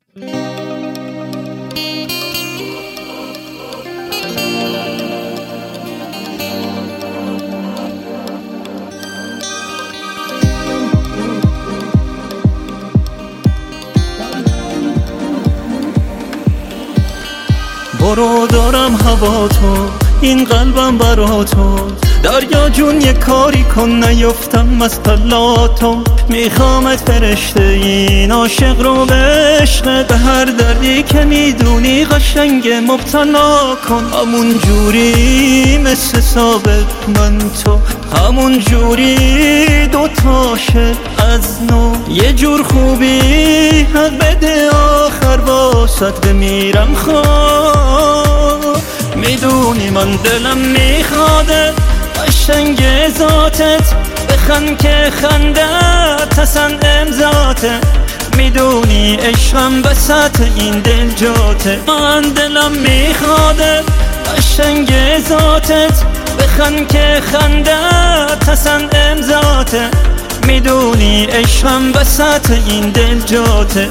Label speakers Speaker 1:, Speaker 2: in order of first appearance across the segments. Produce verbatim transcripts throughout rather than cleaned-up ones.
Speaker 1: برو دارم هوا تو، این قلبم برا تو. دریا جون یه کاری کن نیفتم از پلاتو. میخوامت فرشته این عاشق رو به عشق، به هر دردی که میدونی قشنگ مبتلا کن. همون جوری مثل ثابت من تو، همون جوری دوتا شد از نو. یه جور خوبی حق بده آخر واسط بمیرم خواه. میدونی من دلم میخواده قشنگ ذاتت، بخند که خندت اصلا امضاته. میدونی عشقم بسط این دل جاته. من دلم میخواده قشنگ ذاتت، بخند که خندت اصلا امضاته. میدونی عشقم بسط این دل جاته.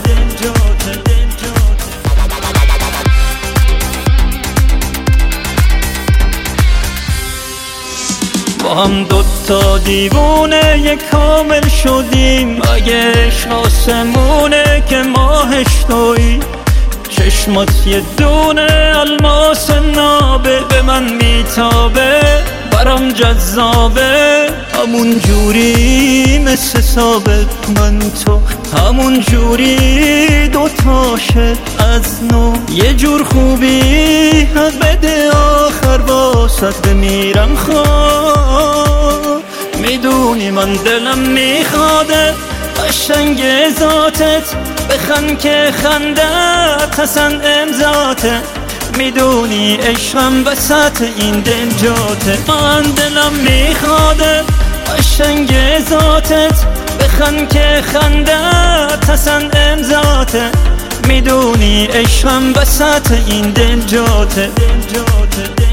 Speaker 1: با هم دوتا دیوونه یک کامل شدیم. اگه عشق آسمونه که ماهش تویی، چشمات یه دونه الماس نابه به من میتابه، برام جذابه. همون جوری مثل ثابت من تو، همون جوری دوتا شد از نو. یه جور خوبی حق بده آخر واسط بمیرم خواه. میدونی من دلم میخواده قشنگ ذاتت، بخند که خندت اصلا امضاته. میدونی عشقم بسط این دل جاته. من دلم میخواده قشنگ ذاتت، بخند که خندت اصلا امضاته. میدونی عشقم بسط این دل جاته.